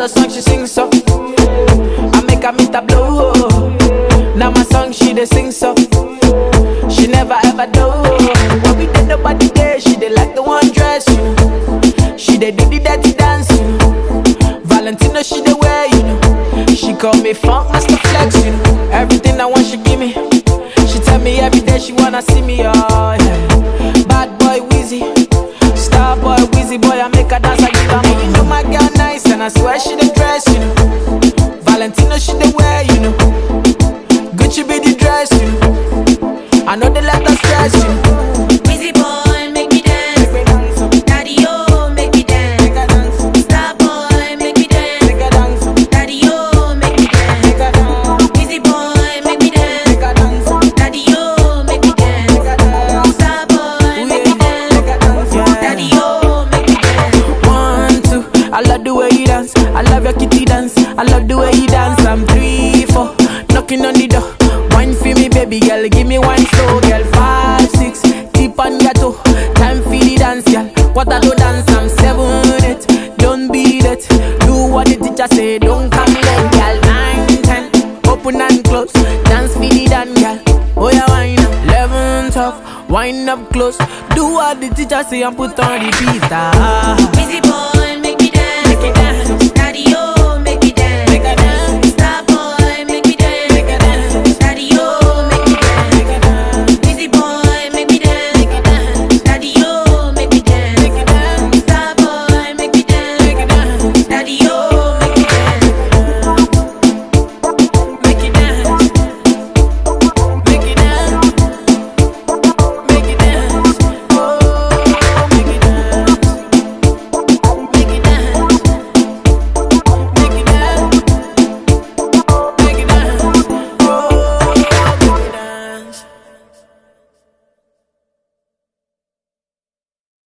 her song, she sings so. I make her meet a blow. Now my song, she dey sing so. She never ever do. When we did nobody there, she did like the one dress, you know. She did the dirty dance, you know. Valentino, she dey wear, you know. She call me Funk Master Flex, you know. Everything I want, she give me. She tell me every day she wanna see me, oh yeah. Bad boy Weezy, star boy Weezy boy, I make her dance, I give her money. You know my girl nice, and I swear she the dress, you know. Valentino, she the wear, you know. Gucci be the dress, you know. I know they let us stress, you know. Weezy boy, make me dance. Daddy, oh, make me dance. Star boy, make me dance. Daddy, oh, make me dance. Weezy boy, make me dance. Daddy, oh, make me dance. Star boy, make me dance. Daddy, oh, make me dance. 1, 2, I love the way you dance. I love your kitty dance. I love the way you dance. I'm 3, 4, knocking on the door. Wine for me, baby girl, give me wine slow, girl. 5, 6, deep on your toe. Time for the dance, girl. What I do dance, I'm 7, 8. Don't beat it. Do what the teacher say, don't come late, girl. 9, 10, open and close. Dance for the dance, girl. Oh yeah, wine up. 11, 12, wind up close. Do what the teacher say and put on the beat. Weezy boy.